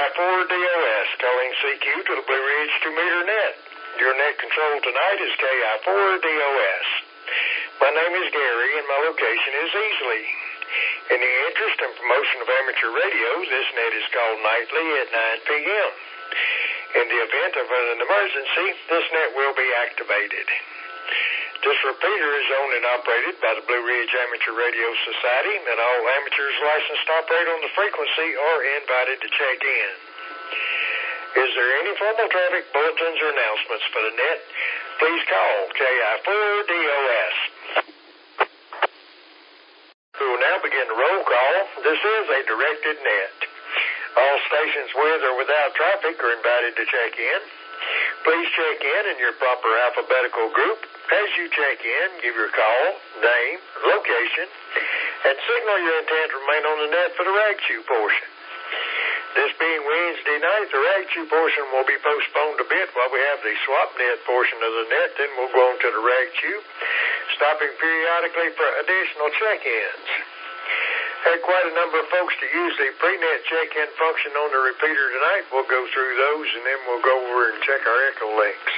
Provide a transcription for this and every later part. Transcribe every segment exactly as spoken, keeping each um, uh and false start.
I four D O S, calling C Q to the Blue Ridge two meter net. Your net control tonight is K I four D O S. My name is Gary, and my location is Easley. In the interest and promotion of amateur radio, this net is called nightly at nine p m In the event of an emergency, this net will be activated. This repeater is owned and operated by the Blue Ridge Amateur Radio Society, and all amateurs licensed to operate on the frequency are invited to check in. Is there any formal traffic bulletins or announcements for the net? Please call K I four D O S. We will now begin the roll call. This is a directed net. All stations with or without traffic are invited to check in. Please check in in your proper alphabetical group. As you check in, give your call, name, location, and signal your intent to remain on the net for the rag chew portion. This being Wednesday night, the rag chew portion will be postponed a bit while we have the swap net portion of the net. Then we'll go on to the rag chew, stopping periodically for additional check-ins. Had quite a number of folks to use the pre-net check-in function on the repeater tonight. We'll go through those, and then we'll go over and check our echo links.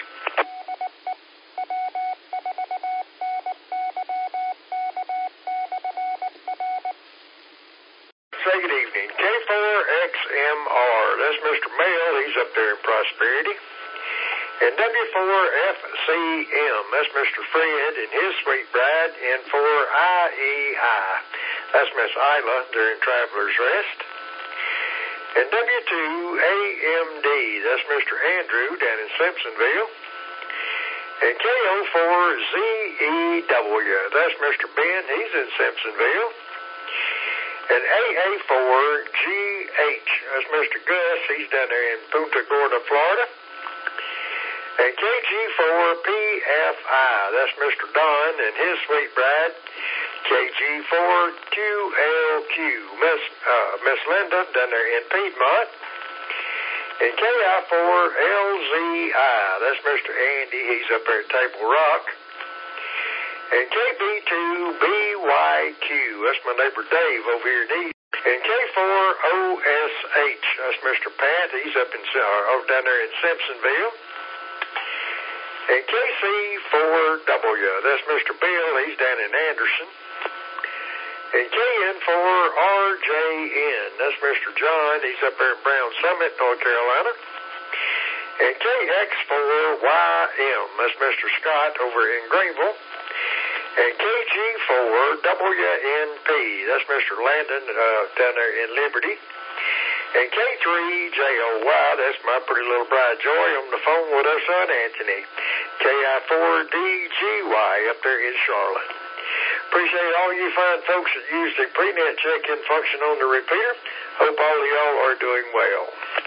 Say good evening. K four X M R, that's Mister Mail. He's up there in Prosperity. And W four F C M, that's Mister Fred and his sweet bride. And four I E I, that's Miss Isla during Traveler's Rest. And W two A M D, that's Mister Andrew down in Simpsonville. And K O four Z E W, that's Mister Ben, he's in Simpsonville. And A A four G H, that's Mister Gus, he's down there in Punta Gorda, Florida. And K G four P F I, that's Mister Don and his sweet bride. K G four Q L Q, Miss uh, Miss Linda down there in Piedmont. And K I four L Z I, that's Mister Andy, he's up there at Table Rock. And K B two B Y Q, that's my neighbor Dave over here in East. And K four O S H, that's Mister Pat, he's up in uh, over down there in Simpsonville. And K C four W, that's Mister Bill, he's down in Anderson. And K N four R J N, that's Mister John, he's up there in Brown Summit, North Carolina. And K X four Y M, that's Mister Scott over in Greenville. And K G four W N P, that's Mister Landon uh, down there in Liberty. And K three J O Y, that's my pretty little bride Joy on the phone with her son Anthony. K I four D G Y up there in Charlotte. Appreciate all you fine folks that use the pre-net check-in function on the repeater. Hope all of y'all are doing well.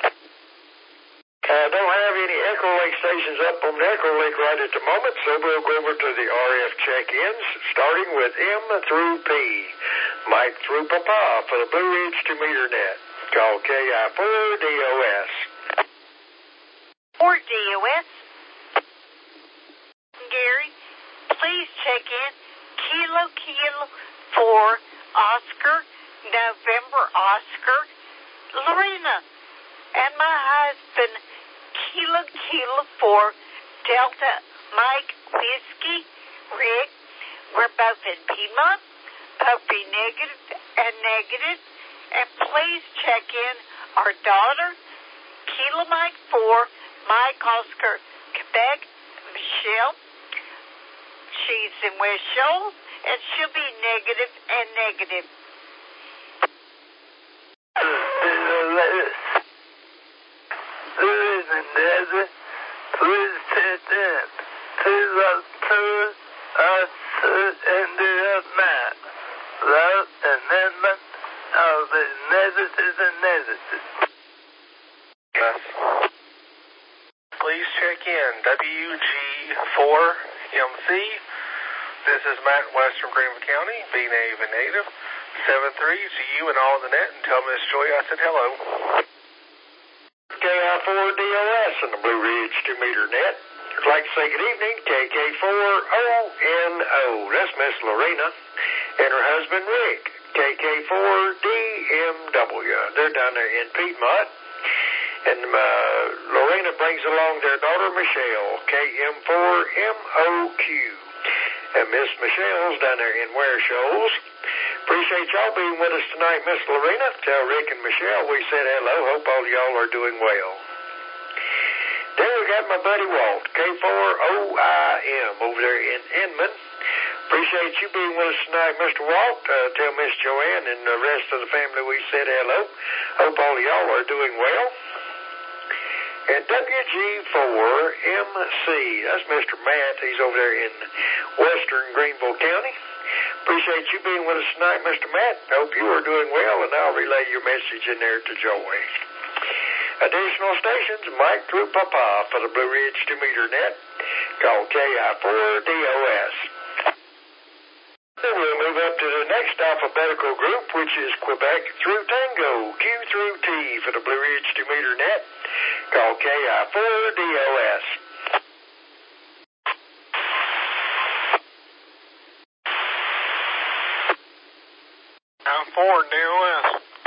I don't have any echo link stations up on the echo link right at the moment, so we'll go over to the R F check-ins, starting with M through P. Mike through Papa for the Blue Ridge two meter net. Call K I four D O S. four D O S. Gary, please check in Kilo Kilo for Oscar, November Oscar, Lorena, and my husband Kilo Kilo for Delta Mike Whiskey Rick. We're both in Piedmont, both be negative and negative. And please check in our daughter, Kilo Mike four, Mike Oscar, Quebec, Michelle. She's in West Shoals, and she'll be negative and negative. Please check in to the two us in the map. Love amendment of the negatives and negatives. Yes. Please check in W G four M C. This is Matt in Western Greenville County, being a native. seven three to you and all in the net, and tell Miss Joy I said hello. K I four D O S in the Blue Ridge two meter net. I'd like to say good evening, K K four O N O. That's Miss Lorena and her husband Rick. K K four D M W. They're down there in Piedmont. And uh, Lorena brings along their daughter, Michelle, K M four M O Q. And Miss Michelle's down there in Ware Shoals. Appreciate y'all being with us tonight, Miss Lorena. Tell Rick and Michelle we said hello. Hope all y'all are doing well. Then we got my buddy Walt, K four O I M, over there in Inman. Appreciate you being with us tonight, Mister Walt. Uh, tell Miss Joanne and the rest of the family we said hello. Hope all of y'all are doing well. And W G four M C, that's Mister Matt. He's over there in western Greenville County. Appreciate you being with us tonight, Mister Matt. Hope you are doing well, and I'll relay your message in there to Joy. Additional stations, Mike through Papa for the Blue Ridge two meter net. Call K I four D O S. Then we'll move up to the next alphabetical group, which is Quebec through Tango, Q through T for the Blue Ridge two meter net. Call K I four D O S. Now four D O S.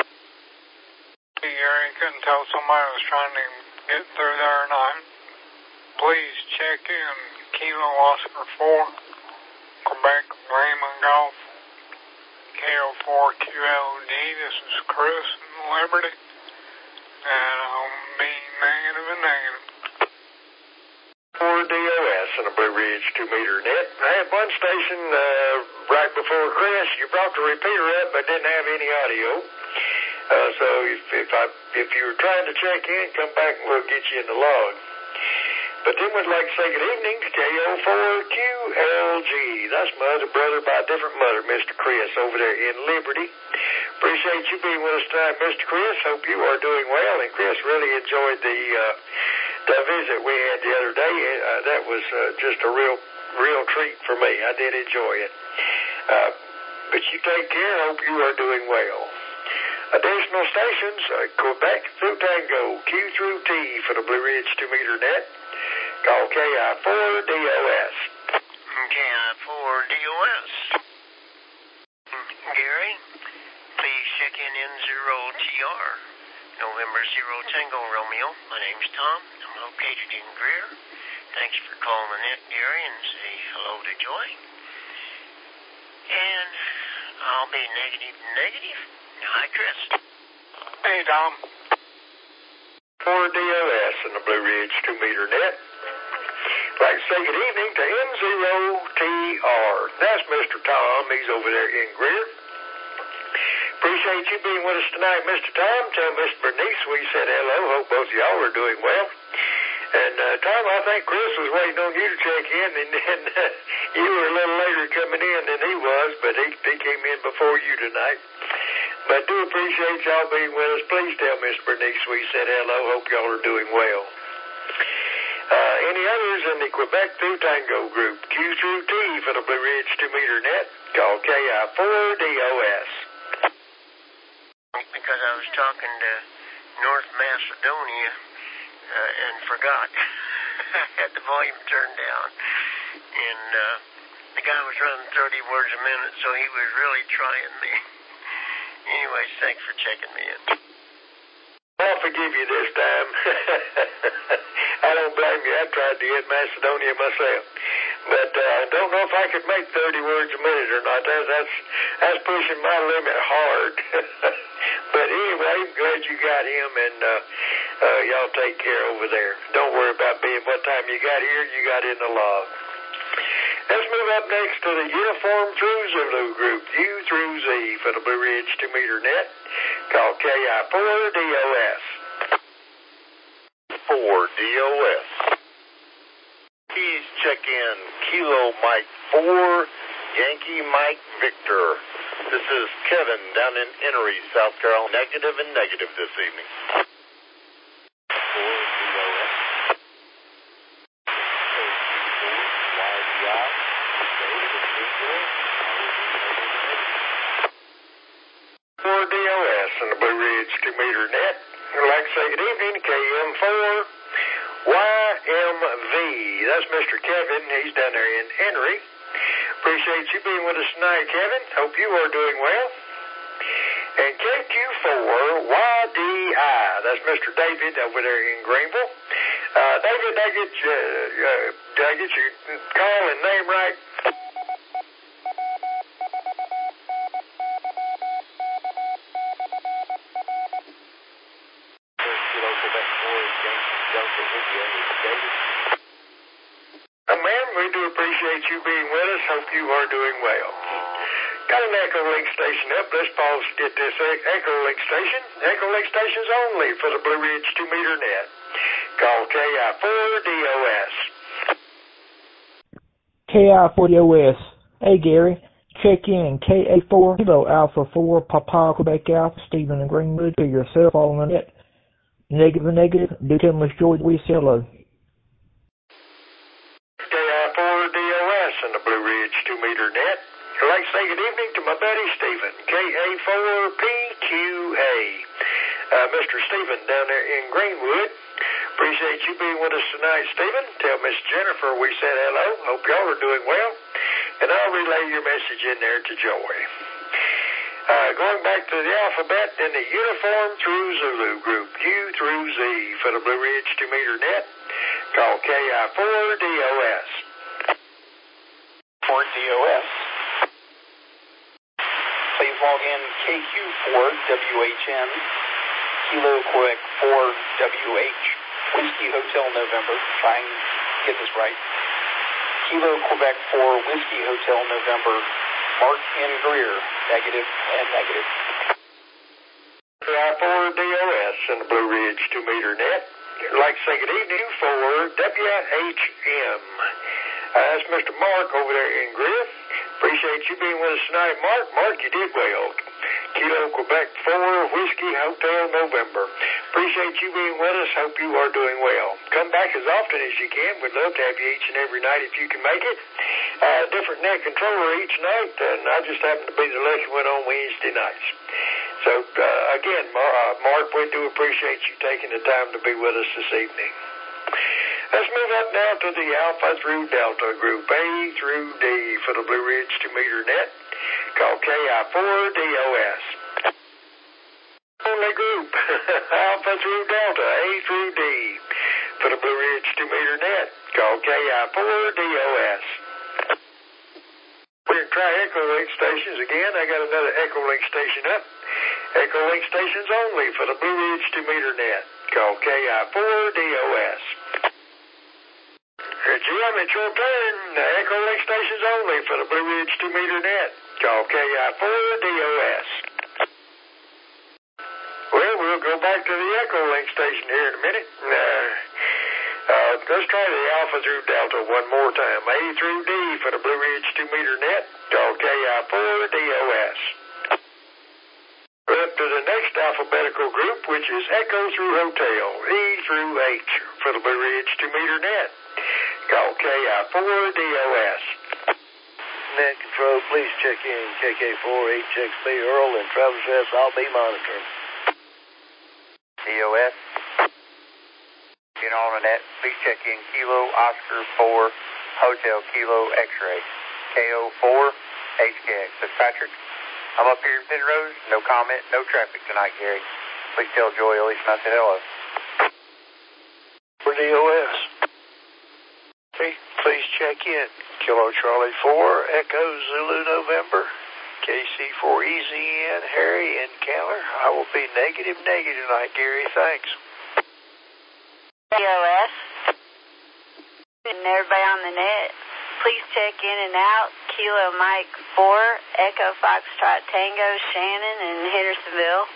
Gary couldn't tell somebody was trying to get through there or not. Please check in Kilo Oscar four, Quebec Raymond Golf, K O four Q L D. This is Chris in Liberty, and I'll be negative and negative. four D O S and a Blue Ridge two meter net. I had one station uh, right before Chris. You brought the repeater up, but didn't have any audio. Uh, so if if, I, if you were trying to check in, come back and we'll get you in the log. But then we'd like to say good evening to K O four Q L G. That's my other brother by a different mother, Mister Chris, over there in Liberty. Appreciate you being with us tonight, Mister Chris. Hope you are doing well. And Chris really enjoyed the uh, the visit we had the other day. Uh, that was uh, just a real real treat for me. I did enjoy it. Uh, but you take care. Hope you are doing well. Additional stations, uh, Quebec through Tango, Q through T for the Blue Ridge two meter net. Call K I four D O S. K I four D O S. Gary, please check in N zero T R, November zero Tango Romeo. My name's Tom. I'm located in Greer. Thanks for calling the net, Gary, and say hello to Joy. And I'll be negative, negative. Hi, Chris. Hey, Tom. four D O S and the Blue Ridge two meter net. Like to say good evening to N zero T R. That's Mister Tom. He's over there in Greer. Appreciate you being with us tonight, Mister Tom. Tell Miss Bernice we said hello. Hope both of y'all are doing well. And, uh, Tom, I think Chris was waiting on you to check in, and, and uh, you were a little later coming in than he was, but he, he came in before you tonight. But I do appreciate y'all being with us. Please tell Miss Bernice we said hello. Hope y'all are doing well. Uh, any others in the Quebec through Tango group? Q through T for the Blue Ridge two meter net. Call K I four D O S. Because I was talking to North Macedonia uh, and forgot. I had the volume turned down. And uh, the guy was running thirty words a minute, so he was really trying me. Anyways, thanks for checking me in. I'll forgive you this time. I don't blame you. I tried to hit Macedonia myself. But I uh, don't know if I could make thirty words a minute or not. That, that's that's pushing my limit hard. But anyway, glad you got him, and uh, uh, y'all take care over there. Don't worry about being what time you got here. You got in the log. Let's move up next to the Uniform Through Zulu group, U through Z for the Blue Ridge two meter net. Call K I four D O S. four D O S. Please check in Kilo Mike four, Yankee Mike Victor. This is Kevin down in Enoree, South Carolina. Negative and negative this evening. four D O S and the Blue Ridge two meter net. I'd like to say good evening to K M four Y M V. That's Mister Kevin. He's down there in Henry. Appreciate you being with us tonight, Kevin. Hope you are doing well. And K Q four Y D I, that's Mister David over there in Greenville. Uh, David, did I get, uh, uh, did I get your call and name right? Uh, ma'am, we do appreciate you being with us. Hope you are doing well. Got an Echo Link station up. Let's pause to get this Echo Link station. Echo Link stations only for the Blue Ridge two meter net. Call K I four D O S. K I four D O S. Hey, Gary. Check in K A four Kilo Alpha four Papa Quebec Alpha Stephen and Greenwood to yourself on the net. Negative and negative. Do tell Miss George we say hello. K I four D O S and the Blue Ridge two meter net. I'd like to say good evening to my buddy Stephen, K A four P Q A. Uh, Mister Stephen down there in Greenwood. Appreciate you being with us tonight, Stephen. Tell Miss Jennifer we said hello. Hope y'all are doing well. And I'll relay your message in there to Joy. Uh, going back to the alphabet in the uniform through Zulu group, U through Z for the Blue Ridge two meter net. Call K I four D O S. four D O S. Please log in K Q four W H N, Kilo Quebec four W H, Whiskey Hotel November. Try and get this right. Kilo Quebec four, Whiskey Hotel November, Mark N. Greer, negative and negative. K I four D O S and the Blue Ridge two meter net. I'd like to say good evening for W H M. Uh, that's Mister Mark over there in Greer. Appreciate you being with us tonight, Mark. Mark, you did well. Kilo Quebec four, Whiskey Hotel November. Appreciate you being with us. Hope you are doing well. Come back as often as you can. We'd love to have you each and every night if you can make it. Uh, different net controller each night, and I just happen to be the lucky one on Wednesday nights. So, uh, again, Mar- Mark, we do appreciate you taking the time to be with us this evening. Let's move up now to the Alpha through Delta group, A through D for the Blue Ridge two meter net. Call K I four D O S. Only group, Alpha through Delta, A through D for the Blue Ridge two meter net. Call K I four D O S. We're going to try Echo Link stations again. I got another Echo Link station up. Echo Link stations only for the Blue Ridge two meter net. Call K I four D O S. Jim, it's your turn. Echo Link stations only for the Blue Ridge two meter net. Call K I four D O S. Well, we'll go back to the Echo Link station here in a minute. Uh, uh, let's try the Alpha through Delta one more time. A through D for the Blue Ridge two meter net. Call K I four D O S. We're up to the next alphabetical group, which is Echo through Hotel, E through H for the Blue Ridge two meter net. Call K I four D O S. Net control, please check in K K four H X B Earl and Travis S. I'll be monitoring. D O S. You know, on the net, please check in Kilo Oscar four Hotel Kilo X-ray. K O four H K X. This is Patrick. I'm up here in Penrose. No comment, no traffic tonight, Gary. Please tell Joy Elise I said hello. For D O S. Hey, please check in. Kilo Charlie four, Echo Zulu November, K C four E Z N, Harry and Keller. I will be negative negative tonight, Gary. Thanks. D O S. And everybody on the net, please check in and out. Kilo Mike four, Echo Foxtrot Tango, Shannon and Hendersonville.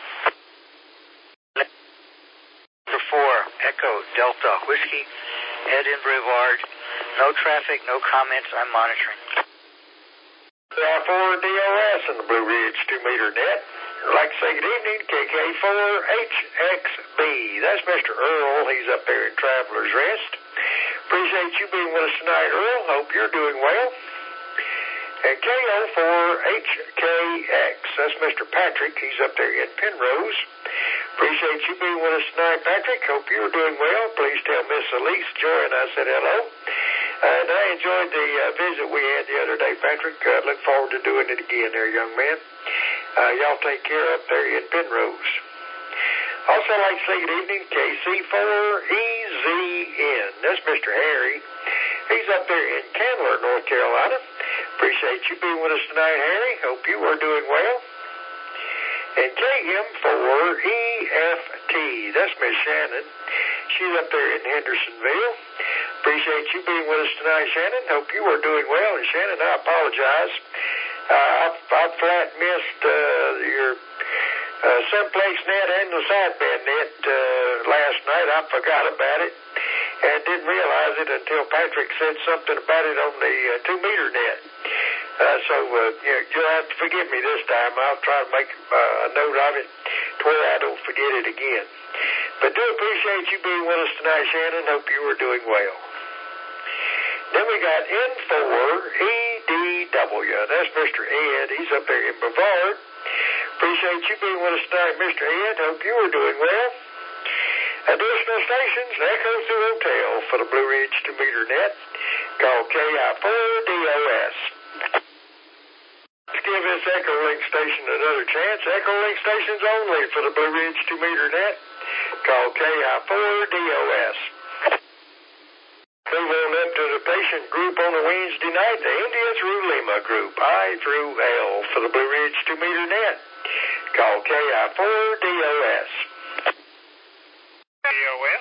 Number four, Echo Delta Whiskey, Ed in Brevard. No traffic, no comments. I'm monitoring. K I four D O S and the Blue Ridge two meter net. I'd like to say good evening, K K four H X B. That's Mister Earl. He's up there in Traveler's Rest. Appreciate you being with us tonight, Earl. Hope you're doing well. And K O four H K X. That's Mister Patrick. He's up there in Penrose. Appreciate you being with us tonight, Patrick. Hope you're doing well. Please tell Miss Elise Joy and I said hello. And I enjoyed the uh, visit we had the other day, Patrick. Uh, look forward to doing it again there, young man. Uh, y'all take care up there in Penrose. Also, I'd like to say good evening, K C four E Z N. That's Mister Harry. He's up there in Candler, North Carolina. Appreciate you being with us tonight, Harry. Hope you are doing well. And K M four E F T. That's Miss Shannon. She's up there in Hendersonville. Appreciate you being with us tonight, Shannon. Hope you are doing well. And Shannon, I apologize. Uh, I, I flat missed uh, your uh, Simplex net and the sideband net uh, last night. I forgot about it and didn't realize it until Patrick said something about it on the uh, two-meter net. Uh, so uh, you know, you'll have to forgive me this time. I'll try to make uh, a note of it to where I don't forget it again. But do appreciate you being with us tonight, Shannon. Hope you are doing well. Then we got N four E D W. That's Mister Ed. He's up there in Brevard. Appreciate you being with us tonight, Mister Ed. Hope you are doing well. Additional stations, Echo Zoo Hotel for the Blue Ridge two-meter net. Call K I four D O S. Let's give this Echo Link station another chance. Echo Link stations only for the Blue Ridge two-meter net. Call K I four D O S. Move on up to the patient group on a Wednesday night, the India through Lima group, I through L for the Blue Ridge two-meter net. Call K I four D O S. D O S.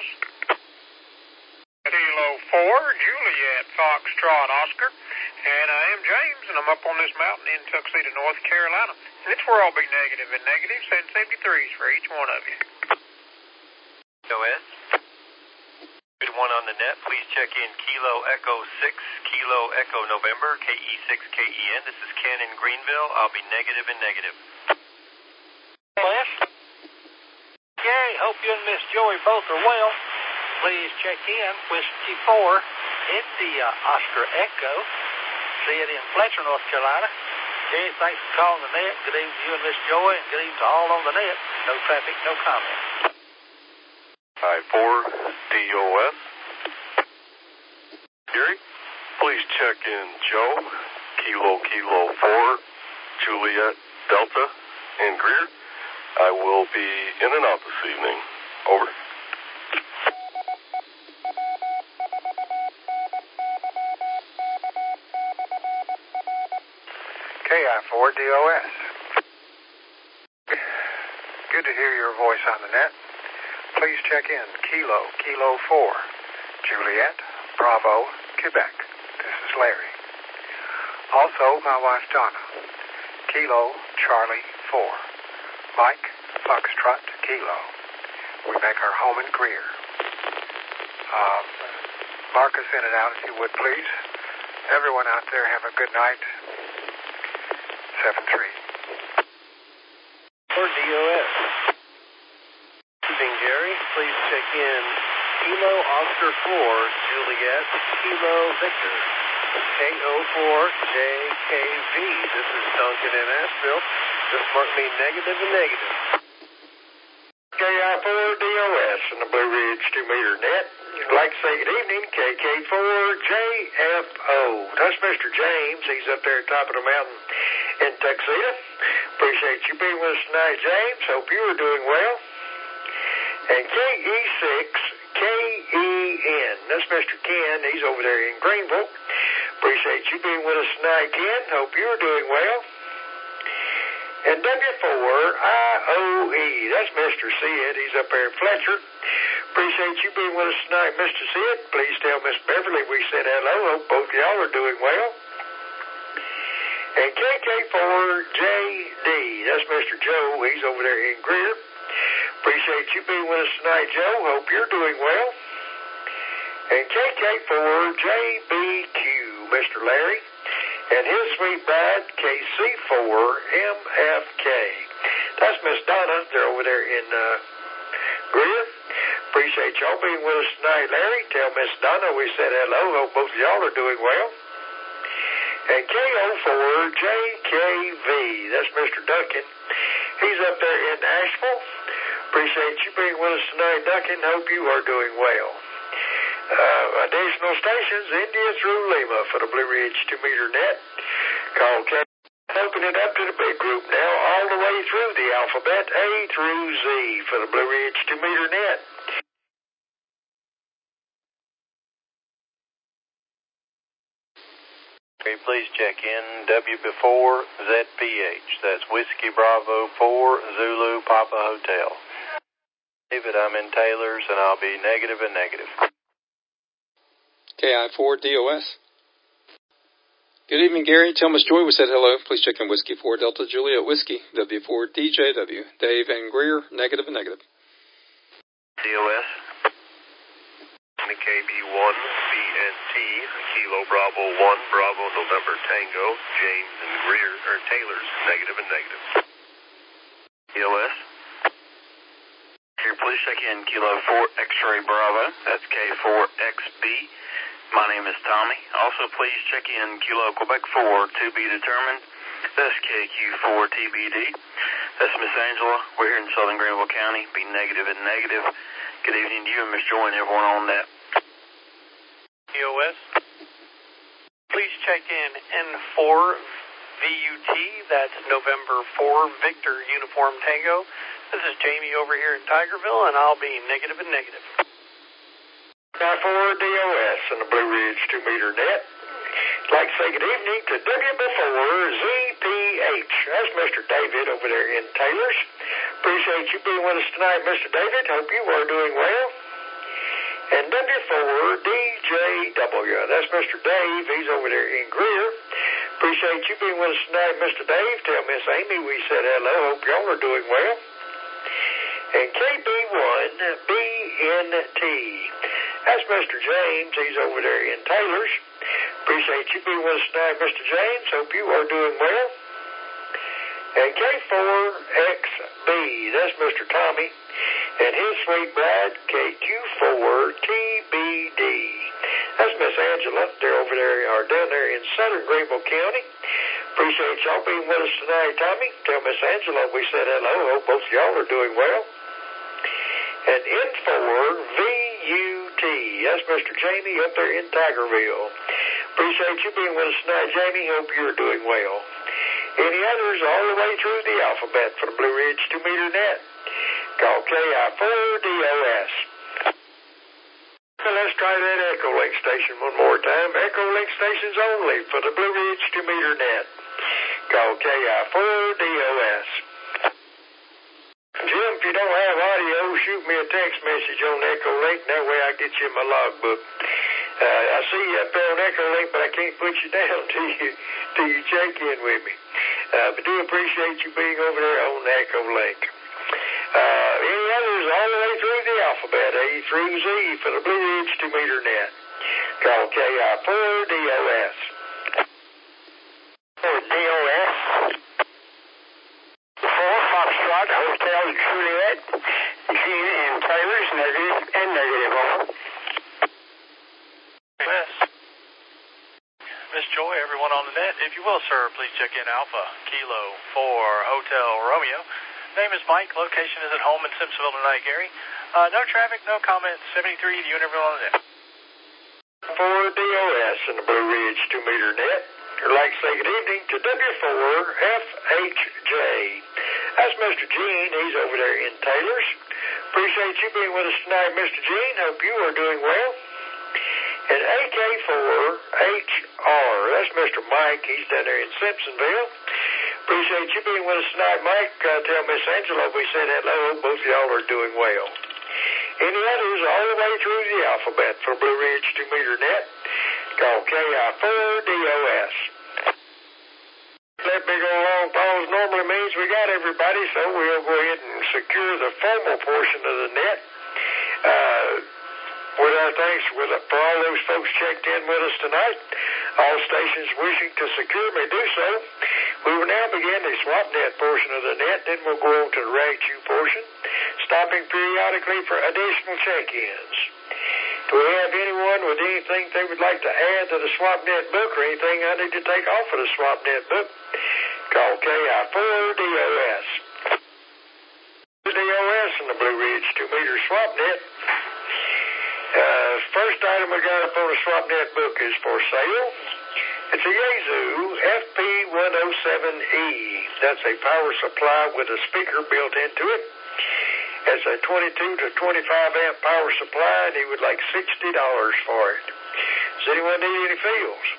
Kilo four, Juliet, Foxtrot, Oscar. And I am James, and I'm up on this mountain in Tuxedo, North Carolina. And it's where I'll be negative and negative. Send seventy-threes for each one of you. D O S. Good one on the net. Please check in Kilo Echo six, Kilo Echo November, K E six K E N. This is Ken in Greenville. I'll be negative and negative. D O S. Gary, hope you and Miss Joey both are well. Please check in Whiskey four, India Oscar Echo. See it in Fletcher, North Carolina. Gary, thanks for calling the net. Good evening to you and Miss Joey, and good evening to all on the net. No traffic, no comment. I four D O S. Gary, please check in Joe, Kilo Kilo four, Juliet Delta, and Greer. I will be in and out this evening. Over. K I four D O S. Good to hear your voice on the net. Please check in Kilo, Kilo four, Juliet, Bravo, Quebec. This is Larry. Also, my wife Donna. Kilo, Charlie four, Mike, Foxtrot, Kilo. We make our home in Greer. Um, mark us in and out if you would, please. Everyone out there have a good night. seven three. For D O S. Evening, Jerry. Please check in Kilo Oscar four, Juliet, Kilo Victor, K O four J K V. This is Duncan in Asheville. Just mark me negative and negative. K I four D O S in the Blue Ridge two-meter net. I'd like to say good evening, K K four J F O. That's Mister James. He's up there at the top of the mountain in Tuxedo. Appreciate you being with us tonight, James. Hope you are doing well. And K E six K E N. That's Mister Ken. He's over there in Greenville. Appreciate you being with us tonight, Ken. Hope you are doing well. And W four I O E. That's Mister Sid. He's up there in Fletcher. Appreciate you being with us tonight, Mister Sid. Please tell Miss Beverly we said hello. Hope both of y'all are doing well. And K K four J D. That's Mister Joe. He's over there in Greer. Appreciate you being with us tonight, Joe. Hope you're doing well. And K K four J B Q. Mister Larry. And his sweet bride, K C four M F K. That's Miss Donna. They're over there in uh, Greer. Appreciate y'all being with us tonight, Larry. Tell Miss Donna we said hello. Hope both of y'all are doing well. And K O four J K V. That's Mister Duncan. He's up there in Asheville. Appreciate you being with us tonight, Duncan. Hope you are doing well. Uh, additional stations, India through Lima for the Blue Ridge two-meter net. Call K Open it up to the big group now, all the way through the alphabet, A through Z for the Blue Ridge two meter net. Please check in W before Z P H. That's Whiskey Bravo four Zulu Papa Hotel. David, I'm in Taylor's and I'll be negative and negative. K I four D O S. Good evening, Gary. Tell Miss Joy we said hello. Please check in Whiskey four Delta Juliet Whiskey W four D J W. Dave and Greer, negative and negative. D O S. K B one B N T Kilo Bravo one Bravo November Tango James and Greer or Taylor's negative and negative. D O S. Here, please check in Kilo four X-Ray Bravo. That's K four X B. My name is Tommy. Also, please check in Kilo Quebec four to be determined. That's K Q four T B D. That's Miss Angela. We're here in Southern Greenville County. Be negative and negative. Good evening to you and Miss Joy and everyone on that. D O S. Please check in N four V U T. That's November four Victor Uniform Tango. This is Jamie over here in Tigerville, and I'll be negative and negative. nine four D O S and the Blue Ridge two meter net. I'd like to say good evening to W before Z P H. That's Mister David over there in Taylor's. Appreciate you being with us tonight, Mister David. Hope you are doing well. And W four D J W. That's Mister Dave. He's over there in Greer. Appreciate you being with us tonight, Mister Dave. Tell Miss Amy we said hello. Hope y'all are doing well. And K B one B N T. That's Mister James. He's over there in Taylor's. Appreciate you being with us tonight, Mister James. Hope you are doing well. And K four X B. That's Mister Tommy. And his sweet bride, K Q four T B D. That's Miss Angela. They're over there, or down there in Southern Greenville County. Appreciate y'all being with us tonight, Tommy. Tell Miss Angela we said hello. Hope both of y'all are doing well. And N four V U T. That's Mister Jamie up there in Tigerville. Appreciate you being with us tonight, Jamie. Hope you're doing well. Any others all the way through the alphabet for the Blue Ridge two meter net? Call K I four D O S. Well, let's try that Echo Link station one more time. Echo Link stations only for the Blue Ridge two meter net. Call K I four D O S. Jim, if you don't have audio, shoot me a text message on Echo Link. That way I get you in my logbook. Uh, I see you up there on Echo Link, but I can't put you down till you, till you check in with me. Uh, but do appreciate you being over there on Echo Link. Uh, any others all the way through the alphabet, A through Z for the Blue Ridge two meter net. Call K I four D O S. D O S. four Foxtrot Hotel Juliet. Z in Taylor's, negative and negative. Over. Yes. Miss Joy, everyone on the net, if you will, sir, please check in Alpha Kilo four Hotel Romeo. Name is Mike. Location is at home in Simpsonville tonight, Gary. Uh, no traffic, no comments. seventy-three to you and everyone on the net. four D O S in the Blue Ridge two meter net. I'd like to say good evening to W four F H J. That's Mister Gene. He's over there in Taylor's. Appreciate you being with us tonight, Mister Gene. Hope you are doing well. And A K four H R. That's Mister Mike. He's down there in Simpsonville. Appreciate you being with us tonight, Mike. Uh, tell Miss Angela we said hello. Both of y'all are doing well. Any others all the way through the alphabet for Blue Ridge two meter net? Call K I four D O S. That big old long pause normally means we got everybody, so we'll go ahead and secure the formal portion of the net. Uh, with our thanks with, uh, for all those folks checked in with us tonight. All stations wishing to secure may do so. We will now begin the SwapNet portion of the net, then we'll go on to the RagQ portion, stopping periodically for additional check-ins. Do we have anyone with anything they would like to add to the SwapNet book or anything I need to take off of the SwapNet book? Call K I four D O S. D O S in the Blue Ridge two meter SwapNet. Uh, first item we got up on the SwapNet book is for sale. It's a Yaesu F P one oh seven E. That's a power supply with a speaker built into it. It's a twenty-two to twenty-five amp power supply, and he would like sixty dollars for it. Does anyone need any feels?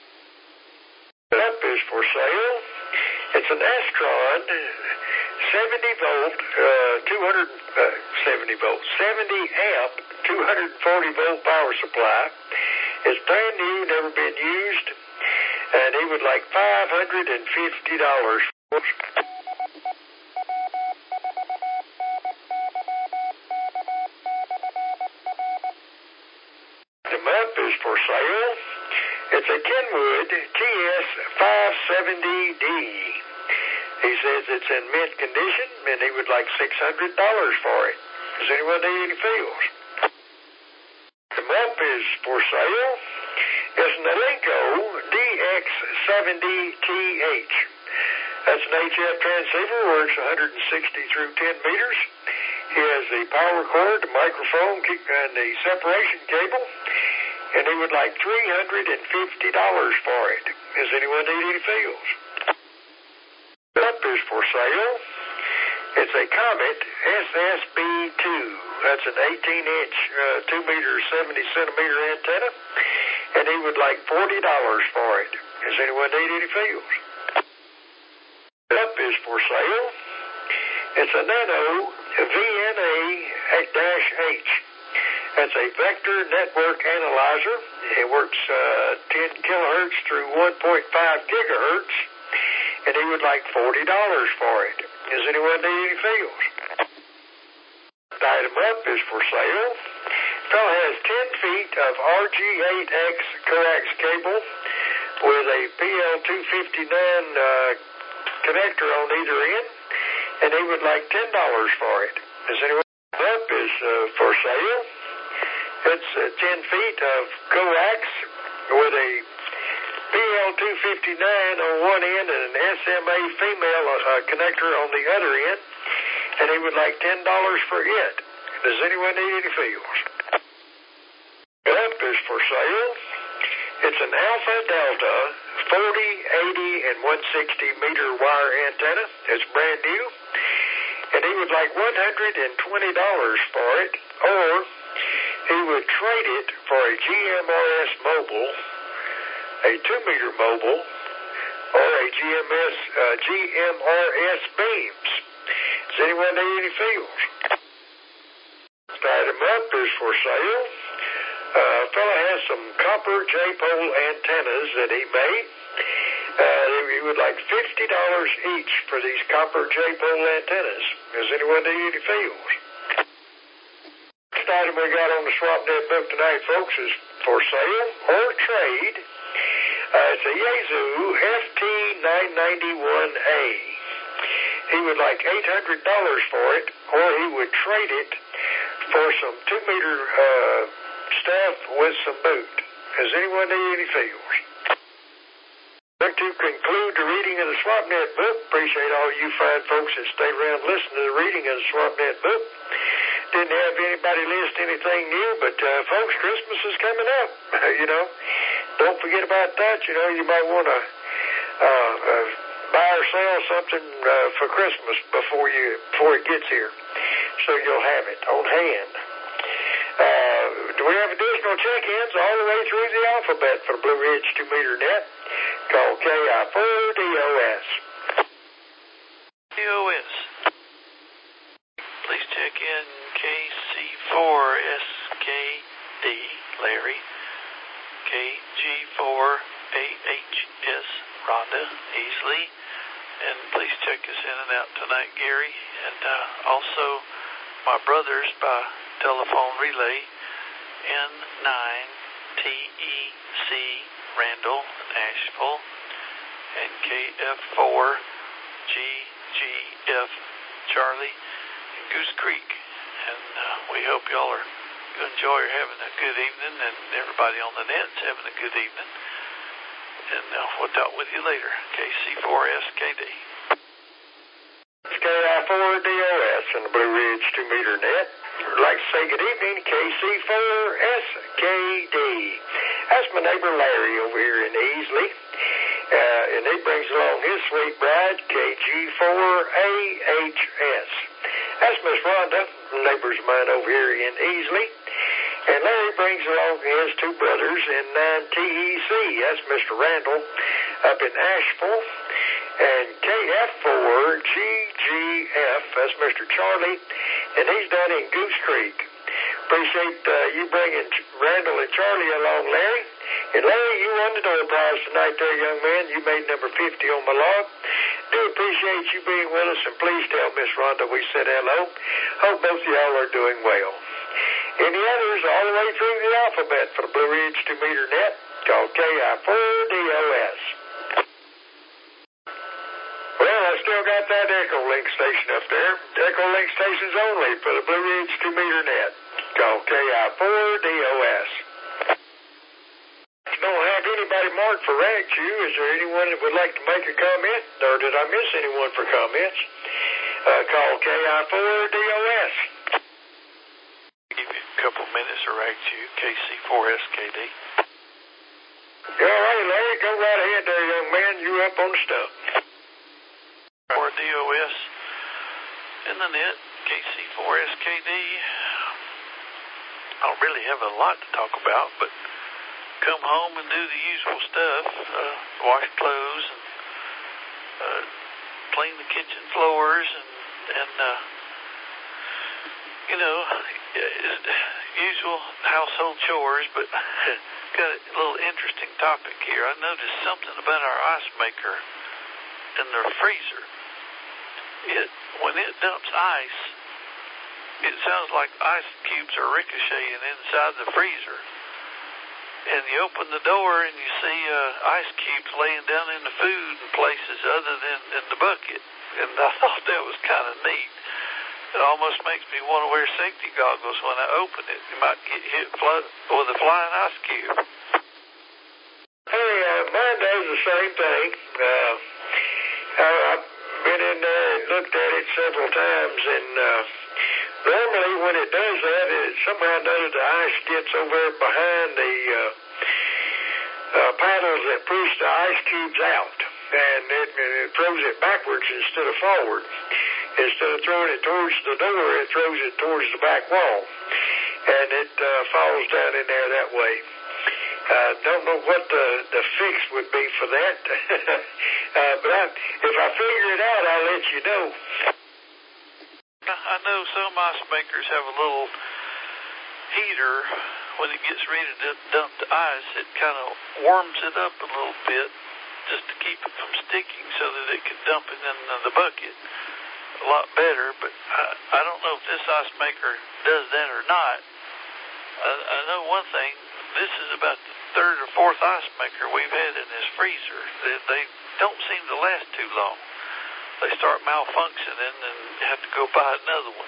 Up is for sale. It's an Astron seventy volt, uh, two hundred, uh, seventy volt, seventy amp, two hundred forty volt power supply. It's brand new, never been used, and he would like five hundred fifty dollars for it. The map is for sale. It's a Kenwood T S five seventy D. He says it's in mint condition, and he would like six hundred dollars for it. Does anyone need any feels? The map is for sale. It's an Elenco D X seventy T H. That's an H F transceiver, works one hundred sixty through ten meters. He has the power cord, the microphone, and the separation cable, and he would like three hundred fifty dollars for it. Does anyone need any feels? Up is for sale. It's a Comet S S B two. That's an eighteen inch, uh, two meter, seventy centimeter antenna, and he would like forty dollars for it. Does anyone need any feels? Up is for sale. It's a Nano V N A H. That's a vector network analyzer. It works uh, ten kilohertz through one point five gigahertz, and he would like forty dollars for it. Does anyone need any feels? The item up is for sale. Fellow has ten feet of R G eight X coax cable with a P L two fifty-nine uh, connector on either end, and he would like ten dollars for it. Does anyone up is uh, for sale? It's uh, ten feet of coax with a P L two fifty-nine on one end and an S M A female uh, connector on the other end, and he would like ten dollars for it. Does anyone need any feels? Up is for sale. It's an Alpha Delta forty, eighty, and one sixty meter wire antenna. It's brand new, and he would like one hundred twenty dollars for it, or he would trade it for a G M R S mobile, a two meter mobile, or a G M S, uh, G M R S beams. Does anyone need any feels? The item up is for sale. A uh, fellow has some copper J-pole antennas that he made. Uh, he would like fifty dollars each for these copper J-pole antennas. Does anyone need any feels? Next item we got on the SwapNet book tonight, folks, is for sale or trade. Uh, it's a Yaesu F T nine ninety-one A. He would like eight hundred dollars for it, or he would trade it for some two meter uh, stuff with some boot. Does anyone need any feels? To conclude the reading of the SwapNet book, appreciate all you fine folks that stay around and listen to the reading of the SwapNet book. Didn't have anybody list anything new, but uh, folks, Christmas is coming up. You know, don't forget about that. You know, you might want to uh, uh, buy or sell something uh, for Christmas before you before it gets here, so you'll have it on hand. Uh, do we have additional check-ins all the way through the alphabet for the Blue Ridge two meter net? Call K I four D O S. D O S. Please check in K C four S K D, Larry. K G four A H S, Rhonda, Easley. And please check us in and out tonight, Gary. And uh, also my brothers by telephone relay, N nine T E C, Randall, Nashville, and K F four G G F, Charlie, and Goose Creek. And uh, we hope y'all are enjoy or having a good evening, and everybody on the net's having a good evening. And uh, we'll talk with you later. K C four S K D. It's K I four D O S in the Blue Ridge two meter net. I'd like to say good evening, K C four S K D. That's my neighbor Larry over here in Easley. Uh, and he brings along his sweet bride, K G four A H S. That's Miss Rhonda, neighbors of mine over here in Easley. And Larry brings along his two brothers in nine T E C. That's Mister Randall up in Asheville. And K F four G G F, that's Mister Charlie, and he's down in Goose Creek. Appreciate uh, you bringing Randall and Charlie along, Larry. And Larry, you won the door prize tonight there, young man. You made number fifty on my log. Do appreciate you being with us, and please tell Miss Rhonda we said hello. Hope both of y'all are doing well. Any others all the way through the alphabet for the Blue Ridge two meter net? Call K I four D O S. Well, I still got that Echo Link station up there. Echo Link stations only for the Blue Ridge two meter net. Call K I four D O S. Don't have anybody marked for Rag Chew. Is there anyone that would like to make a comment? Or did I miss anyone for comments? Uh, call K I four D O S. Give you a couple minutes of Rag Chew, K C four S K D. Yeah, all right, Larry, go right ahead there, young man. You up on the stump. four D O S in the net, K C four S K D. I don't really have a lot to talk about, but come home and do the usual stuff, uh, wash clothes and uh, clean the kitchen floors and, and uh, you know, usual household chores, but got a little interesting topic here. I noticed something about our ice maker in their freezer. It, when it dumps ice, it sounds like ice cubes are ricocheting inside the freezer. And you open the door and you see uh, ice cubes laying down in the food in places other than in the bucket. And I thought that was kind of neat. It almost makes me want to wear safety goggles when I open it. You might get hit with a flying ice cube. Hey, uh, mine does the same thing. Uh, I've been in there and looked at it several times, and uh, normally when it does that, it, somehow or another the ice gets over behind the uh, uh, paddles that push the ice cubes out, and it, it throws it backwards instead of forward. Instead of throwing it towards the door, it throws it towards the back wall, and it uh, falls down in there that way. Uh, don't know what the, the fix would be for that, uh, but I, if I figure it out, I'll let you know. I know some ice makers have a little heater. When it gets ready to dump the ice, it kind of warms it up a little bit just to keep it from sticking so that it can dump it in the bucket a lot better. But I, I don't know if this ice maker does that or not. I, I know one thing. This is about the third or fourth ice maker we've had in this freezer. They, they don't seem to last too long. They start malfunctioning and have to go buy another one.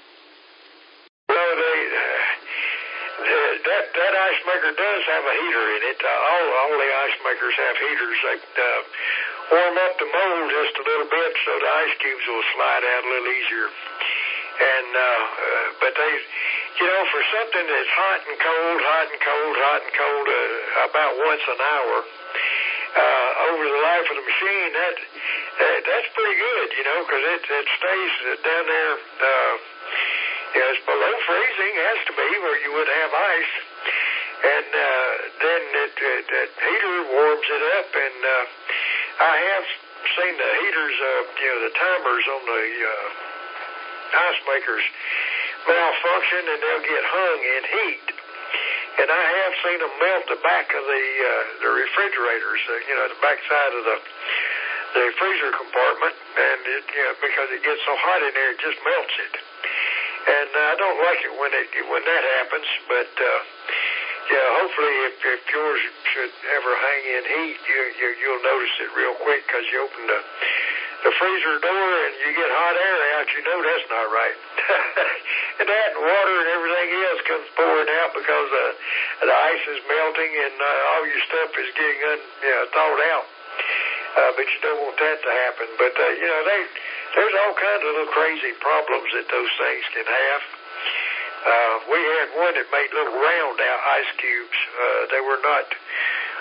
Well, they, uh, uh, that that ice maker does have a heater in it. Uh, all, all the ice makers have heaters. They uh, warm up the mold just a little bit so the ice cubes will slide out a little easier. And uh, uh, but they, you know, for something that's hot and cold, hot and cold, hot and cold, uh, about once an hour uh, over the life of the machine, that uh, that's pretty good, you know, because it it stays down there. Uh, you know, it's below freezing, has to be, where you would have ice, and uh, then it, it that heater warms it up, and uh, I have seen the heaters, uh, you know, the timers on the uh, ice makers malfunction, and they'll get hung in heat. And I have seen them melt the back of the uh, the refrigerators, uh, you know, the back side of the the freezer compartment, and it, you know, because it gets so hot in there, it just melts it. And uh, I don't like it when it when that happens, but uh, yeah, hopefully if, if yours should ever hang in heat, you, you you'll notice it real quick because you open the the freezer door and you get hot air out, you know that's not right. And that and water and everything else comes pouring out because uh, the ice is melting and uh, all your stuff is getting un, you know, thawed out. Uh, but you don't want that to happen. But, uh, you know, they, there's all kinds of little crazy problems that those things can have. Uh, we had one that made little round out ice cubes. Uh, they were not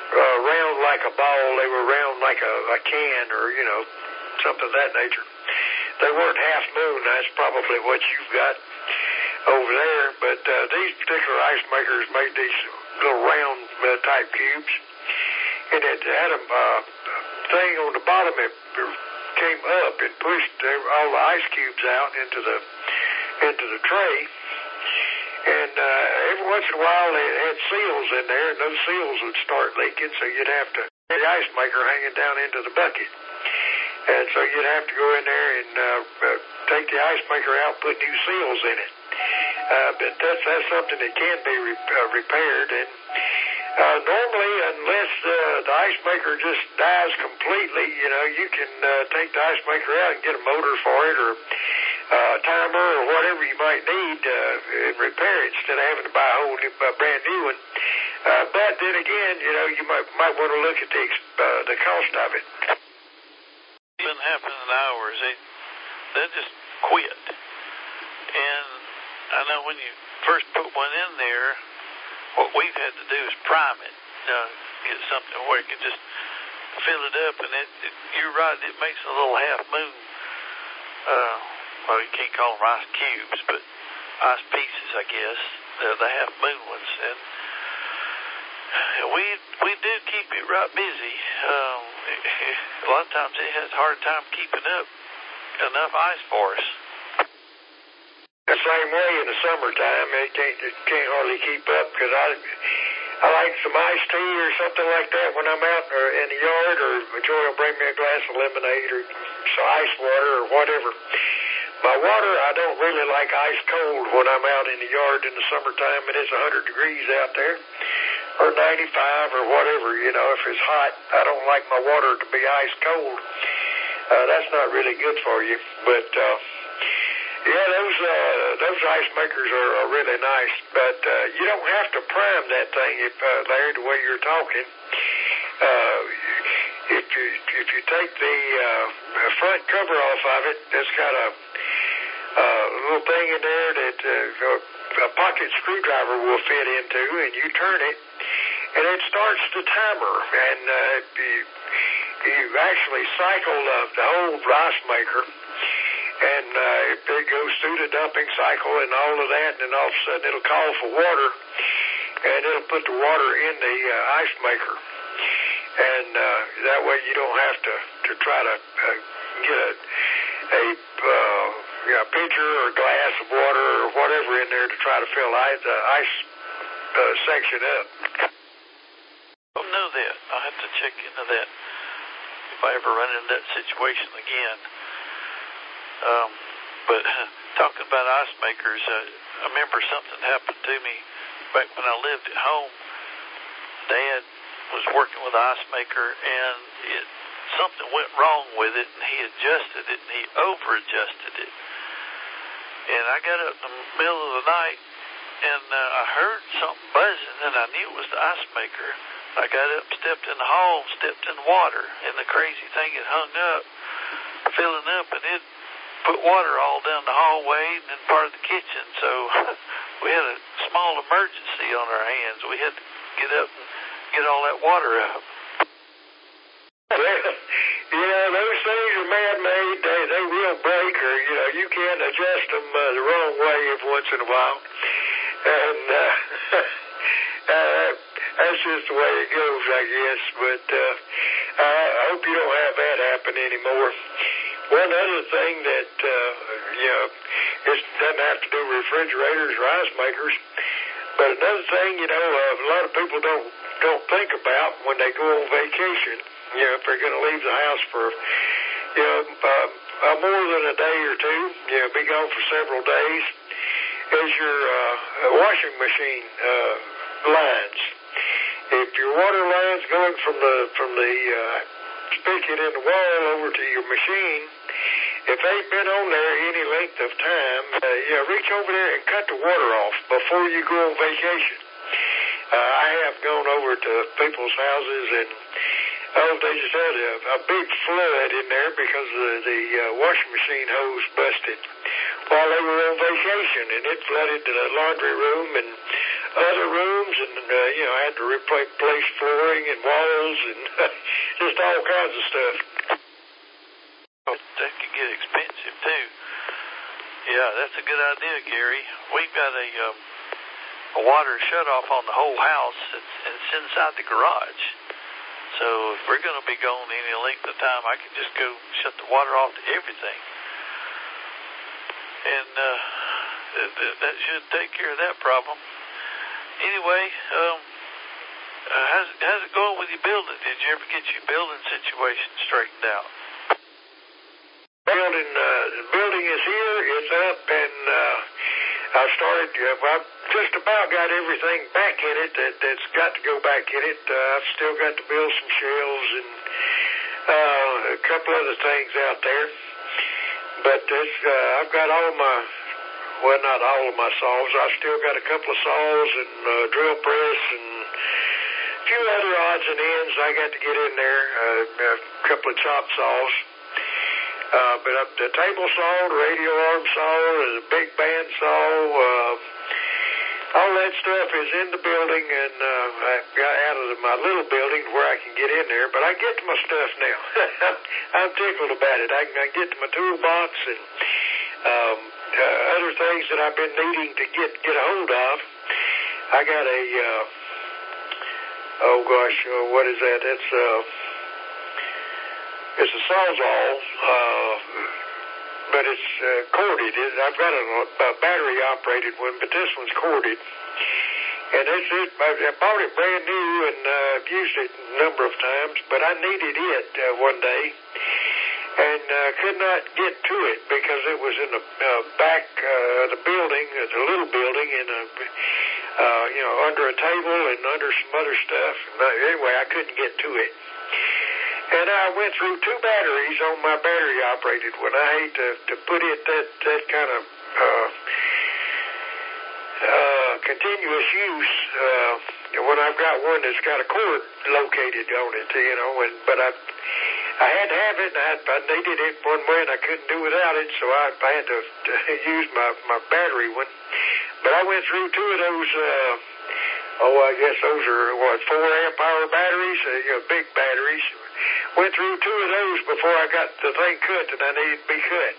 uh, round like a ball. They were round like a, a can or, you know, something of that nature. They weren't half moon. That's probably what you've got over there. But uh, these particular ice makers made these little round uh, type cubes. And it had a uh, thing on the bottom that came up and pushed all the ice cubes out into the into the tray. And uh, every once in a while they had seals in there, and those seals would start leaking, so you'd have to have the ice maker hanging down into the bucket. And so you'd have to go in there and uh, uh, take the ice maker out, put new seals in it. Uh, but that's, that's something that can be re- uh, repaired. And uh, normally, unless uh, the ice maker just dies completely, you know, you can uh, take the ice maker out and get a motor for it or uh, a timer or whatever you might need uh, and repair it instead of having to buy a whole new, uh, brand new one. Uh, but then again, you know, you might might want to look at the uh, the cost of it. It's been happening in ours. They they just quit. And I know when you first put one in there, what we've had to do is prime it, uh, get something where you can just fill it up, and it, it you're right, it makes a little half moon. Uh, well, you can't call them ice cubes, but ice pieces, I guess. They're the half moon ones, and we we do keep it right busy. Um, it, it, a lot of times it has a hard time keeping up enough ice for us. The same way in the summertime, it can't it can't hardly keep up because I I like some iced tea or something like that when I'm out or in the yard, or Joy will bring me a glass of lemonade or some ice water or whatever. My water, I don't really like ice cold when I'm out in the yard in the summertime and it's one hundred degrees out there, or ninety-five or whatever. You know, if it's hot, I don't like my water to be ice cold. Uh, that's not really good for you, but. Uh, Yeah, those uh, those ice makers are, are really nice, but uh, you don't have to prime that thing, if uh, Larry, the way you're talking. Uh, if you if you take the uh, front cover off of it, it's got a, a little thing in there that uh, a pocket screwdriver will fit into, and you turn it, and it starts the timer, and uh, you, you actually cycle the, the whole ice maker. And uh, it, it goes through the dumping cycle and all of that, and then all of a sudden it'll call for water, and it'll put the water in the uh, ice maker. And uh, that way you don't have to, to try to uh, get a, a uh, you know, pitcher or glass of water or whatever in there to try to fill ice, the ice uh, section up. I don't know that. I'll have to check into that if I ever run into that situation again. Um, but uh, talking about ice makers, uh, I remember something happened to me back when I lived at home. Dad was working with an ice maker, and it, something went wrong with it, and he adjusted it, and he over-adjusted it. And I got up in the middle of the night, and uh, I heard something buzzing, and I knew it was the ice maker. I got up, stepped in the hall, stepped in the water, and the crazy thing had hung up, filling up, and it put water all down the hallway and then part of the kitchen. So we had a small emergency on our hands. We had to get up and get all that water out. Well, you know, those things are man-made. They, they will break, or, you know, you can't adjust them uh, the wrong way every once in a while. And uh, uh, that's just the way it goes, I guess. But uh, I hope you don't have that happen anymore. One other thing that, uh, you know, it doesn't have to do with refrigerators or ice makers, but another thing, you know, uh, a lot of people don't don't think about when they go on vacation, you know, if they're going to leave the house for, you know, uh, uh, more than a day or two, you know, be gone for several days, is your uh, washing machine uh, lines. If your water line's going from the from the uh, spigot in the wall over to your machine, if they've been on there any length of time, uh, you know, reach over there and cut the water off before you go on vacation. Uh, I have gone over to people's houses, and oh, they just had a, a big flood in there because the, the uh, washing machine hose busted while they were on vacation, and it flooded the laundry room and other rooms rooms, and uh, you know, I had to replace flooring and walls and just all kinds of stuff. That could get expensive too. Yeah, that's a good idea, Gary. We've got a um, a water shutoff on the whole house. It's, it's inside the garage. So if we're going to be gone any length of time, I can just go shut the water off to everything. And uh, th- th- that should take care of that problem. Anyway, um, uh, how's, how's it going with your building? Did you ever get your building situation straightened out? Building, uh, the building is here. It's up, and uh, I started. Uh, I've just about got everything back in it that, that's got to go back in it. Uh, I've still got to build some shelves and uh, a couple other things out there. But it's, uh, I've got all my, well, not all of my saws. I still got a couple of saws and uh, drill press and a few other odds and ends I got to get in there. Uh, a couple of chop saws. Uh, but uh, the table saw, the radio arm saw, the big band saw, uh, all that stuff is in the building, and uh, I got out of the, my little building where I can get in there. But I get to my stuff now. I'm tickled about it. I can I get to my toolbox and um, uh, other things that I've been needing to get get a hold of. I got a, uh, oh gosh, uh, what is that? It's uh, it's a Sawzall, uh, but it's uh, corded. It, I've got a, a battery-operated one, but this one's corded. And it's, it, I, I bought it brand new, and uh, I've used it a number of times, but I needed it uh, one day, and uh, could not get to it because it was in the uh, back uh, of the building, uh, the little building, in a, uh, you know, under a table and under some other stuff. But anyway, I couldn't get to it. And I went through two batteries on my battery-operated one. I hate to, to put it that, that kind of uh, uh, continuous use uh, when I've got one that's got a cord located on it, you know. And but I I had to have it, and I, I needed it one way, and I couldn't do without it, so I, I had to, to use my, my battery one. But I went through two of those, uh, oh, I guess those are, what, four amp hour batteries, uh, you know, big batteries. Went through two of those before I got the thing cut that I needed to be cut.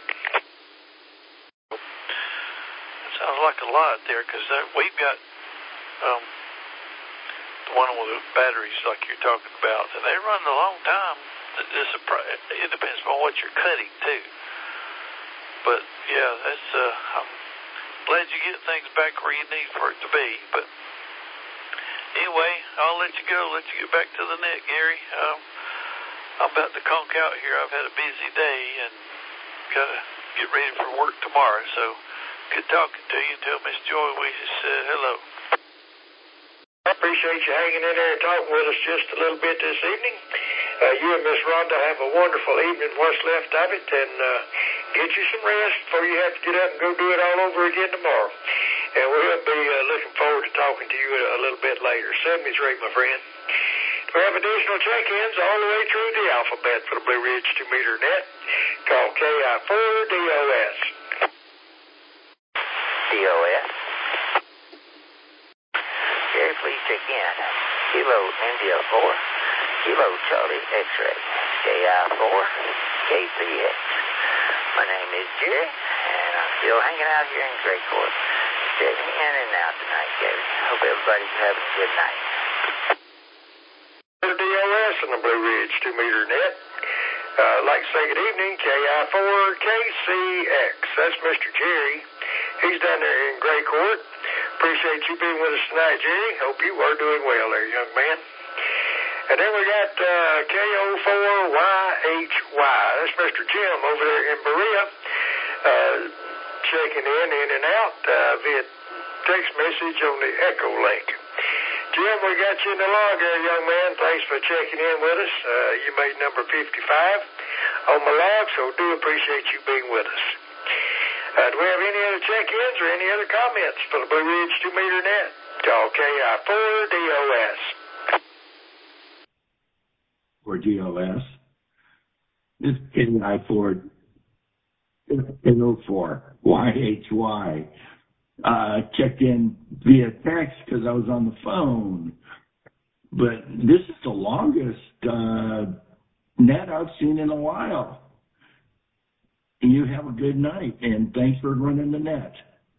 That sounds like a lot there, because we've got um, the one with the batteries like you're talking about, and they run a long time. It depends on what you're cutting, too. But, yeah, that's, uh, I'm glad you get things back where you need for it to be. But anyway, I'll let you go, let you get back to the net, Gary. Um, I'm about to conk out here. I've had a busy day and got to get ready for work tomorrow. So good talking to you. Tell Miss Joy we said hello. I appreciate you hanging in there and talking with us just a little bit this evening. Uh, you and Miss Rhonda have a wonderful evening, what's left of it, and uh, get you some rest before you have to get up and go do it all over again tomorrow. And we'll be uh, looking forward to talking to you a, a little bit later. seventy-three, my friend. We have additional check-ins all the way through the alphabet for the Blue Ridge two meter net. Call K I four D O S. D O S. Jerry, please check in. Kilo India four. Kilo Charlie X-ray. K I four K P X. My name is Jerry, and I'm still hanging out here in Gray Court. Checking in and out tonight, Gary. Hope everybody's having a good night. D O S and the Blue Ridge two meter net. Uh, like to say good evening, K I four K C X. That's Mister Jerry. He's down there in Gray Court. Appreciate you being with us tonight, Jerry. Hope you are doing well there, young man. And then we got uh, K O four Y H Y. That's Mister Jim over there in Berea. Uh, checking in, in and out uh, via text message on the Echo link. Jim, we got you in the log there, young man. Thanks for checking in with us. Uh, you made number fifty-five on my log, so do appreciate you being with us. Uh, do we have any other check-ins or any other comments for the Blue Ridge two meter net? Call K I four D O S. For D O S. This is K I four N O four Y H Y. uh, checked in via text because I was on the phone. But this is the longest uh, net I've seen in a while. You have a good night, and thanks for running the net.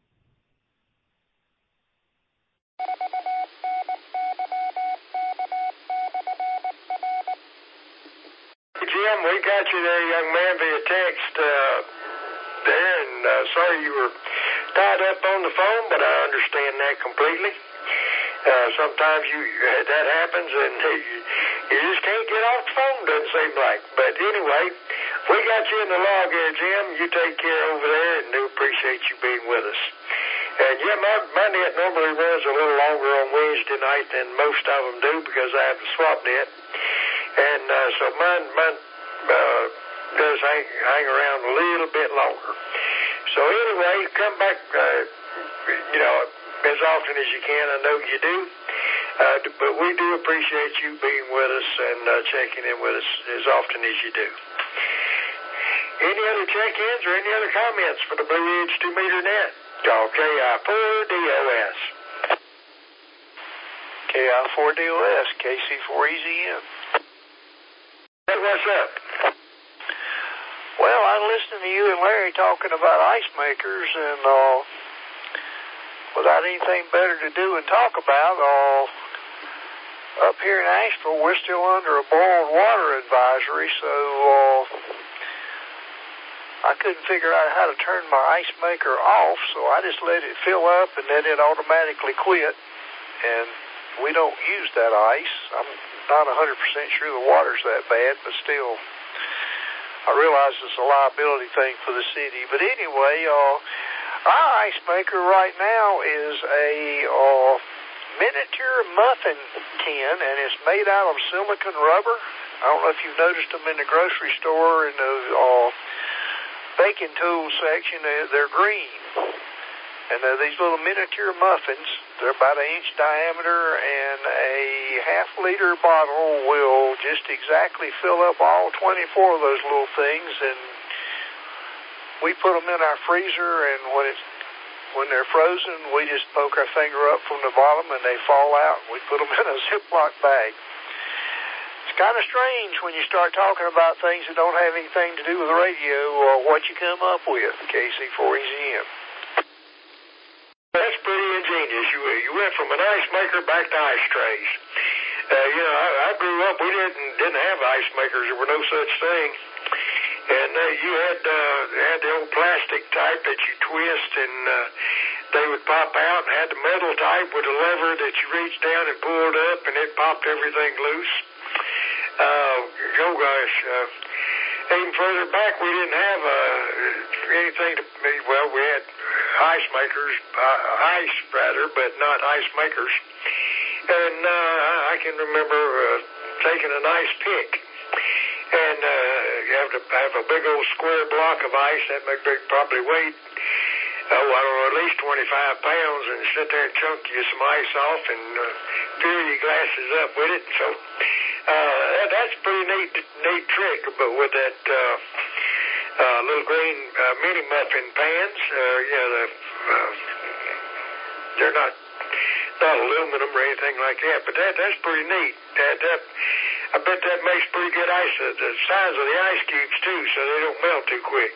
Jim, we got you there, young man, via text uh, there, and uh, sorry you were tied up on the phone, but I understand that completely. Uh, sometimes you that happens, and you, you just can't get off the phone, doesn't seem like. But anyway, we got you in the log here, Jim. You take care over there, and do appreciate you being with us. And yeah, my, my net normally runs a little longer on Wednesday night than most of them do because I have the swap net. And uh, so mine, mine uh, does hang, hang around a little bit longer. So anyway, come back, uh, you know, as often as you can. I know you do. Uh, but we do appreciate you being with us and uh, checking in with us as often as you do. Any other check-ins or any other comments for the Blue Ridge two-meter net? Call K I four D O S. K I four D O S, K C four E Z N. Hey, what's up? Well, I'm listening to you and Larry talking about ice makers, and uh, without anything better to do and talk about, uh, up here in Asheville, we're still under a boiled water advisory, so uh, I couldn't figure out how to turn my ice maker off, so I just let it fill up, and then it automatically quit, and we don't use that ice. I'm not one hundred percent sure the water's that bad, but still, I realize it's a liability thing for the city. But anyway, uh, our ice maker right now is a uh, miniature muffin tin, and it's made out of silicone rubber. I don't know if you've noticed them in the grocery store in the uh, baking tool section. They're green. And uh, these little miniature muffins, they're about an inch diameter, and a half-liter bottle will just exactly fill up all twenty-four of those little things. And we put them in our freezer, and when it's when they're frozen, we just poke our finger up from the bottom, and they fall out. We put them in a Ziploc bag. It's kind of strange when you start talking about things that don't have anything to do with the radio or what you come up with, K C four E Z N. That's pretty ingenious. You you went from an ice maker back to ice trays. Uh, you know, I, I grew up. We didn't didn't have ice makers. There were no such thing. And uh, you had uh, had the old plastic type that you twist, and uh, they would pop out. And had the metal type with a lever that you reached down and pulled up, and it popped everything loose. Uh, oh gosh. Uh, even further back, we didn't have uh, anything to. Well, we had ice makers, uh, ice rather, but not ice makers. And uh, I can remember uh, taking a nice pick, and uh, you have to have a big old square block of ice that may be probably weighed, oh, I don't know, at least twenty-five pounds, and sit there and chunk you some ice off and uh, fill your glasses up with it. So uh, that, that's a pretty neat, neat trick, but with that. Uh, Uh, little green uh, mini muffin pans. Uh, yeah, the, uh, they're not not aluminum or anything like that, but that that's pretty neat. That, that I bet that makes pretty good ice. Uh, the size of the ice cubes too, so they don't melt too quick.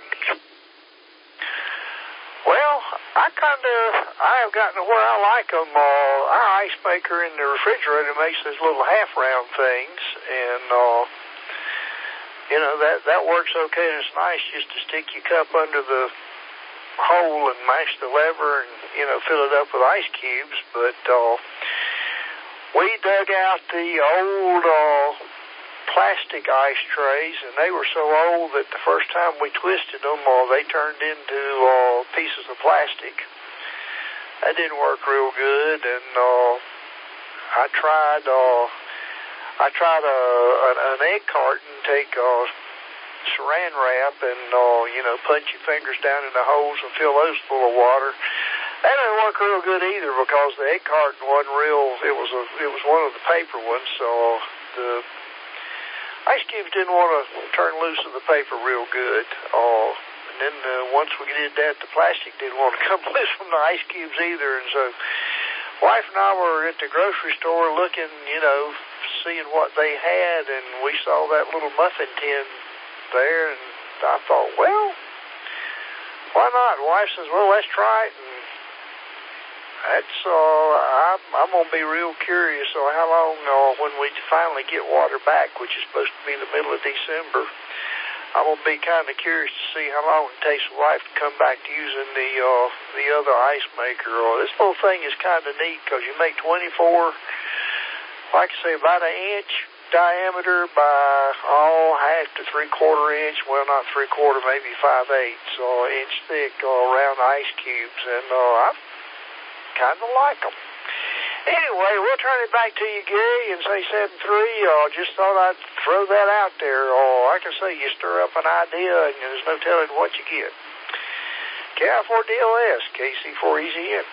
Well, I kind of I have gotten to where I like them. Uh, our ice maker in the refrigerator makes those little half round things, and. Uh, You know, that, that works okay, and it's nice just to stick your cup under the hole and mash the lever and, you know, fill it up with ice cubes. But uh, we dug out the old uh, plastic ice trays, and they were so old that the first time we twisted them, uh, they turned into uh, pieces of plastic. That didn't work real good, and uh, I tried... Uh, I tried a, an, an egg carton, take uh, saran wrap and, uh, you know, punch your fingers down in the holes and fill those full of water. That didn't work real good either because the egg carton wasn't real. It was a, it was one of the paper ones, so the ice cubes didn't want to turn loose of the paper real good. Uh, And then uh, once we did that, the plastic didn't want to come loose from the ice cubes either. And so wife and I were at the grocery store looking, you know, seeing what they had, and we saw that little muffin tin there, and I thought, well, why not? Wife says, well, let's try it. And that's, uh, I'm, I'm going to be real curious on how long, uh, when we finally get water back, which is supposed to be the middle of December, I'm going to be kind of curious to see how long it takes for wife to come back to using the, uh, the other ice maker. Uh, this whole thing is kind of neat because you make twenty-four, like I say, about an inch diameter by all oh, half to three quarter inch, well, not three quarter, maybe five eighths, or uh, inch thick uh, round ice cubes, and uh, I'm kind of like them. Anyway, we'll turn it back to you, Gary, and say seven three. Uh, just thought I'd throw that out there. Uh, like I say, you stir up an idea, and there's no telling what you get. K I four D O S, K C four E Z N.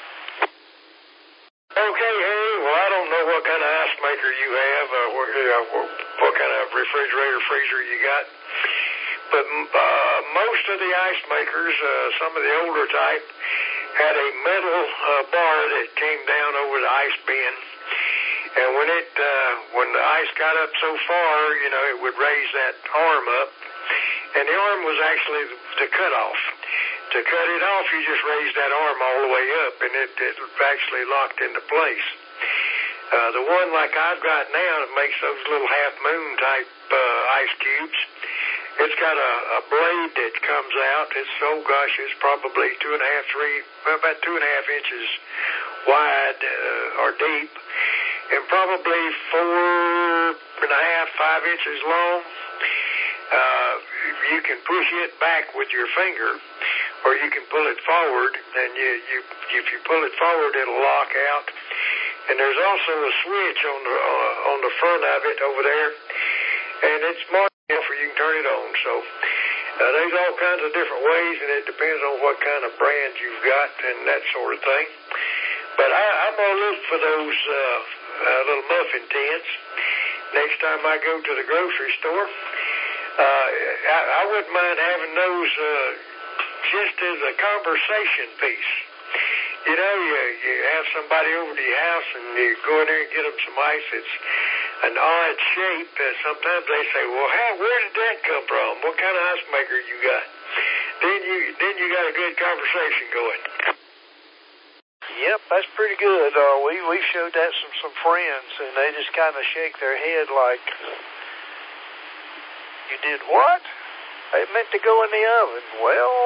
Okay, Harry. Well, I don't know what kind of ice maker you have, uh, what, uh, what kind of refrigerator, freezer you got. But uh, most of the ice makers, uh, some of the older type, had a metal uh, bar that came down over the ice bin. And when it, uh, when the ice got up so far, you know, it would raise that arm up. And the arm was actually the cutoff. To cut it off, you just raise that arm all the way up, and it, it actually locked into place. Uh, the one like I've got now that makes those little half-moon type uh, ice cubes, it's got a, a blade that comes out. It's, oh gosh, it's probably two and a half, three, well, about two and a half inches wide uh, or deep, and probably four and a half, five inches long. Uh, you can push it back with your finger, or you can pull it forward, and you, you if you pull it forward, it'll lock out. And there's also a switch on the uh, on the front of it over there, and it's marked for you can turn it on. So uh, there's all kinds of different ways, and it depends on what kind of brand you've got and that sort of thing. But I, I'm gonna look for those uh, uh, little muffin tins next time I go to the grocery store. Uh, I, I wouldn't mind having those uh, just as a conversation piece. You know, you, you have somebody over to your house and you go in there and get them some ice. It's an odd shape. Uh, sometimes they say, well, how, where did that come from? What kind of ice maker you got? Then you then you got a good conversation going. Yep, that's pretty good. Uh, we, we showed that to some, some friends, and they just kind of shake their head like, you did what? They meant to go in the oven. Well,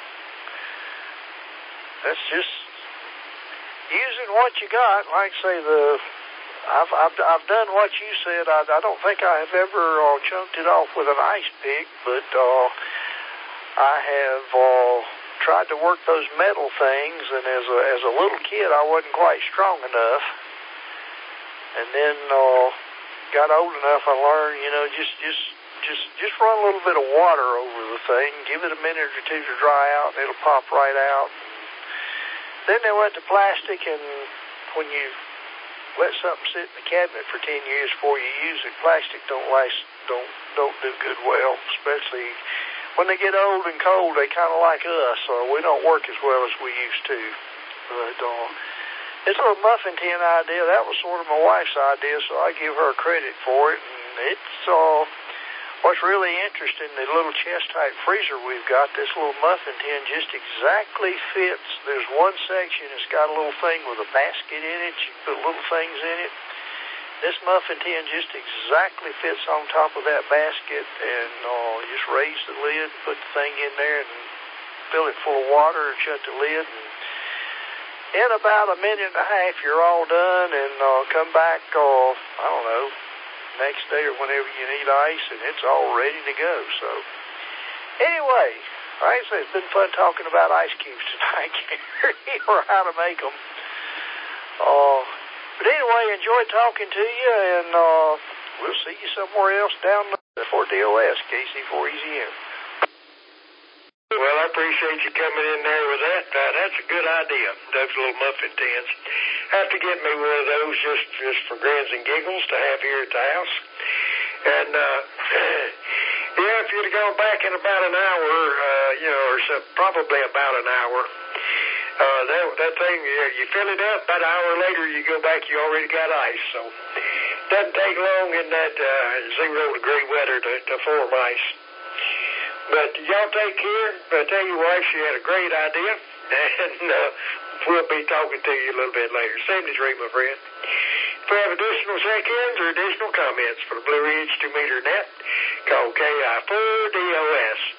that's just using what you got. Like I say, the I've I've, I've done what you said. I, I don't think I have ever uh, chunked it off with an ice pick, but uh, I have uh, tried to work those metal things. And as a as a little kid, I wasn't quite strong enough. And then uh, got old enough, I learned, you know, just just. Just just run a little bit of water over the thing, give it a minute or two to dry out, and it'll pop right out. Then they went to plastic, and when you let something sit in the cabinet for ten years before you use it, plastic don't last, don't don't do good well, especially when they get old and cold. They kind of like us, so we don't work as well as we used to. But uh, this little muffin tin idea, that was sort of my wife's idea, so I give her credit for it. And it's uh. What's really interesting, the little chest-type freezer we've got, this little muffin tin just exactly fits. There's one section that's got a little thing with a basket in it. You put little things in it. This muffin tin just exactly fits on top of that basket, and uh, just raise the lid, put the thing in there, and fill it full of water, and shut the lid. And in about a minute and a half, you're all done, and uh, come back, uh, I don't know, next day or whenever you need ice, and it's all ready to go. So anyway, like I say, it's been fun talking about ice cubes tonight, Gary, or how to make them. Uh, but anyway, enjoyed talking to you, and uh, we'll see you somewhere else down the four D O S, K C four E Z N. Well, I appreciate you coming in there with that. Uh, that's a good idea, those little muffin tins. Have to get me one of those just, just for grins and giggles to have here at the house. And uh, Yeah, if you'd have gone back in about an hour, uh, you know, or so, probably about an hour, uh, that, that thing, uh, you fill it up, about an hour later you go back, you already got ice. So it doesn't take long in that uh, zero degree weather to, to form ice. But y'all take care. I tell your wife she had a great idea, and uh, we'll be talking to you a little bit later. seventy-three, my friend. If we have additional check-ins or additional comments for the Blue Ridge two meter net, call K I four D O S.